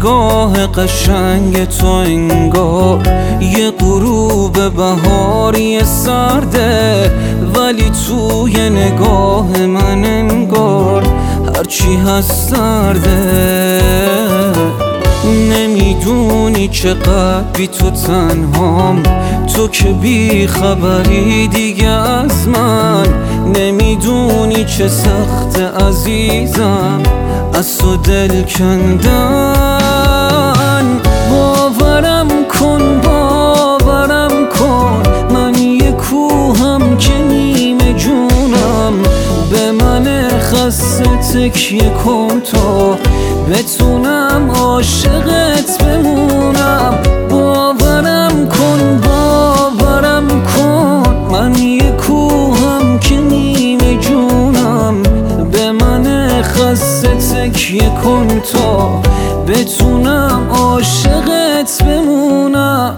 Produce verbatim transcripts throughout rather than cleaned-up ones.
نگاه قشنگ تو انگار یه غروب بهاری سرده، ولی توی نگاه من انگار هرچی هست سرده. نمیدونی چقدر بی تو تنهام، تو که بی خبری دیگه از من. نمیدونی چه سخت عزیزم از تو دل کندن. باورم کن باورم کن من یه کوهم که نیمه جونم. به من خسته تکیه کن تا بتونم عاشقت بمونم. باورم کن باورم کن من یه کوهم که نیمه جونم. به من خسته تکیه کن تا بتونم عاشقت بمونم.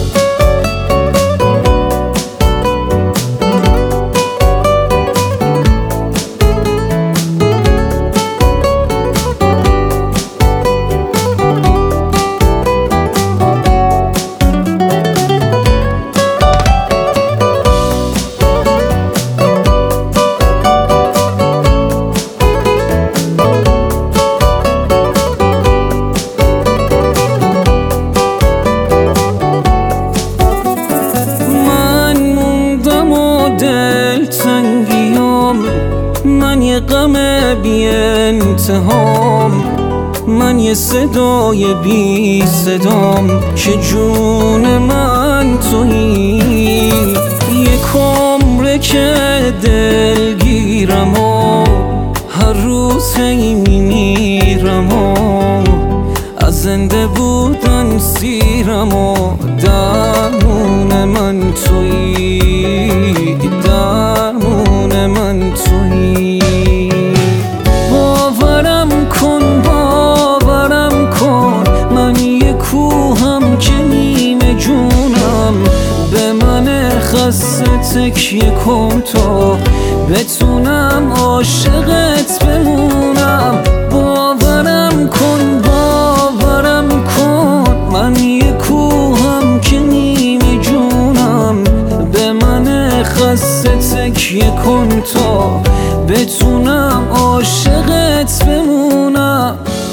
من یه غم بی انتهام، من یه صدای بی صدام که جون من تویی. یک عمره که دلگیرم و هر روز هی میمیرم و از زنده بودن سیرم و درمون من تویی، درمون من تویی. باورم کن باورم کن من یه کوهم که نیمه جونم. به من خسته تکیه کن تا بتونم عاشقت بمونم. باورم کن باورم کن من یه کوهم که نیمه جونم. به من خسته تکیه کن تا بتونم عاشقت بمونم.